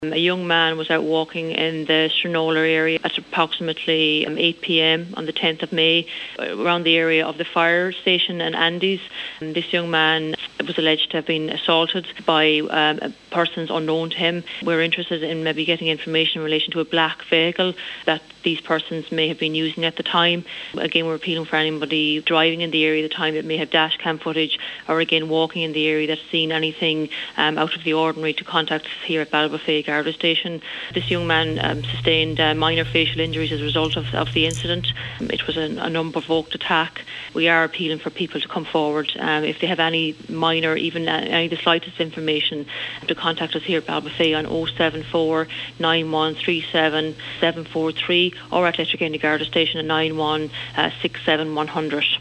A young man was out walking in the Stranola area at approximately 8 p.m. on the 10th of May around the area of the fire station in Andes. And this young man was alleged to have been assaulted by persons unknown to him. We're interested in maybe getting information in relation to a black vehicle that these persons may have been using at the time. Again, we're appealing for anybody driving in the area at the time that may have dash cam footage, or again walking in the area that's seen anything out of the ordinary, to contact us here at Ballybofey Garda Station. This young man sustained minor facial injuries as a result of the incident. It was an unprovoked attack. We are appealing for people to come forward if they have any minor, even any of the slightest information, to contact us here at Ballybofey on 074 9137 743 or at Letterkenny Garda Station at 91 67 100.